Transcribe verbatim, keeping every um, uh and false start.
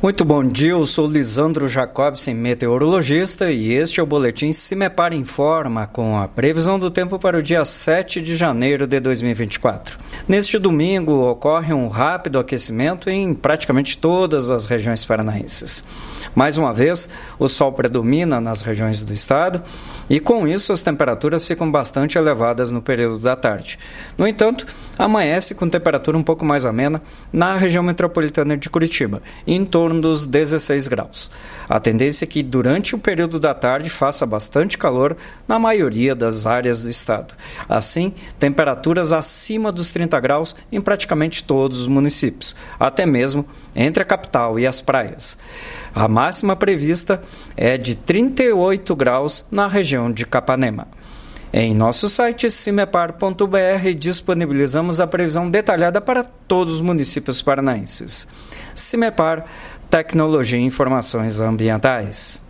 Muito bom dia, eu sou Lisandro Jacobsen, meteorologista, e este é o boletim Cimepar Informa, com a previsão do tempo para o dia sete de janeiro de dois mil e vinte e quatro. Neste domingo, ocorre um rápido aquecimento em praticamente todas as regiões paranaenses. Mais uma vez, o sol predomina nas regiões do estado e, com isso, as temperaturas ficam bastante elevadas no período da tarde. No entanto, amanhece com temperatura um pouco mais amena na região metropolitana de Curitiba, em torno dos dezesseis graus. A tendência é que durante o período da tarde faça bastante calor na maioria das áreas do estado. Assim, temperaturas acima dos trinta graus em praticamente todos os municípios, até mesmo entre a capital e as praias. A máxima prevista é de trinta e oito graus na região de Capanema. Em nosso site cimepar ponto b r disponibilizamos a previsão detalhada para todos os municípios paranaenses. Cimepar, Tecnologia e Informações Ambientais.